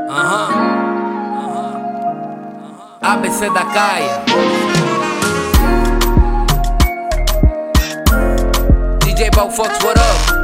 ABC da Caia. DJ Balfox, what up?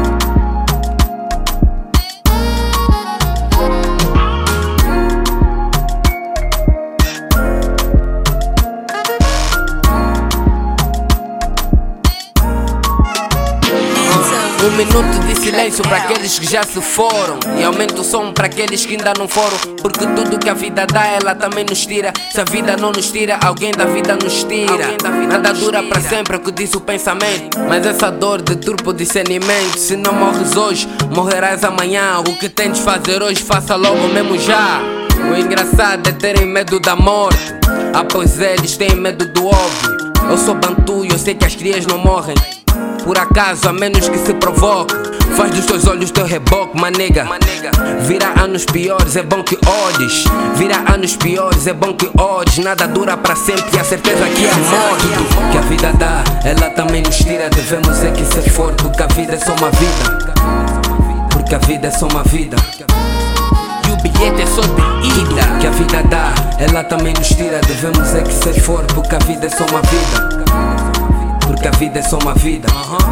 Um minuto de silêncio para aqueles que já se foram, e aumenta o som para aqueles que ainda não foram. Porque tudo que a vida dá, ela também nos tira. Se a vida não nos tira, alguém da vida nos tira. Nada dura para sempre, é o que diz o pensamento. Mas essa dor deturpa o discernimento. Se não morres hoje, morrerás amanhã. O que tentes fazer hoje, faça logo mesmo já. O engraçado é terem medo da morte, após eles têm medo do óbvio. Eu sou bantu e eu sei que as crias não morrem por acaso, a menos que se provoque. Faz dos teus olhos teu reboque, manega. Virá anos piores, é bom que olhes. Virá anos piores, é bom que olhes. Nada dura para sempre e a certeza que é a morte. Que a vida dá, ela também nos tira. Devemos é que ser forte, porque a vida é só uma vida. Porque a vida é só uma vida. E o bilhete é só de ida. Que a vida dá, ela também nos tira. Devemos é que ser forte, porque a vida é só uma vida. Porque a vida é só uma vida.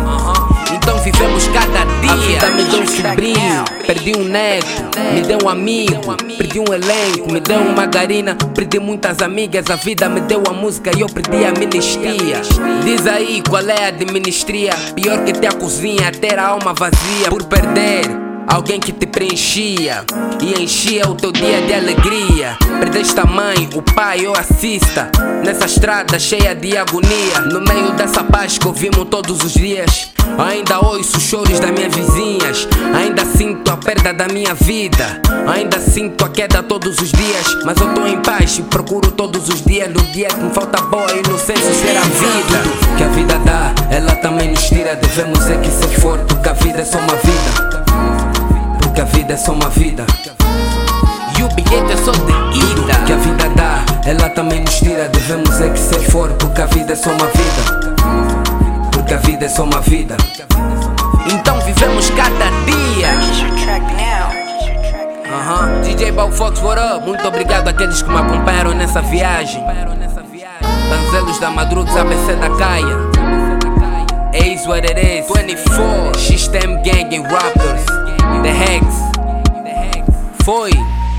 Então vivemos cada dia. A vida me deu um sobrinho, perdi um neto. Me deu um amigo, perdi um elenco. Me deu uma margarina, perdi muitas amigas. A vida me deu a música e eu perdi a ministria. Diz aí qual é a de ministria. Pior que ter a cozinha, ter a alma vazia. Por perder alguém que te preenchia e enchia o teu dia de alegria. Perdeste a mãe, o pai ou a cista, nessa estrada cheia de agonia. No meio dessa paz que ouvimos todos os dias, ainda ouço os choros das minhas vizinhas. Ainda sinto a perda da minha vida, ainda sinto a queda todos os dias. Mas eu tô em paz e procuro todos os dias. No dia que me falta boa inocência ser a vida. Que a vida dá, ela também nos tira. Devemos é que ser forte, porque a vida é só uma vida. Porque a vida é só uma vida. E o bilhete é só de ida. Que a vida dá, ela também nos tira. Devemos é que ser forte, porque a vida é só uma vida. Porque a vida é só uma vida. Então vivemos cada dia. DJ Balfox, what up? Muito obrigado àqueles que me acompanharam nessa viagem. Banzelos da Madruga, ABC da Caia. Is what it is. 24 System Gang and Rappers. The Hex. Foi.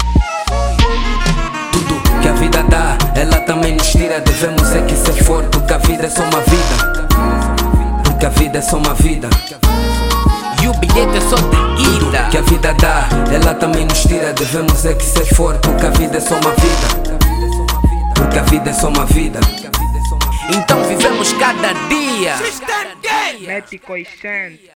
Tudo que a vida dá, ela também nos tira. Devemos é que ser forte, porque a vida é só uma vida. Porque a vida é só uma vida. E o bilhete é só de ida. Que a vida dá, ela também nos tira. Devemos é que ser forte, porque a vida é só uma vida. Porque a vida é só uma vida. Então vivemos cada dia. Mético e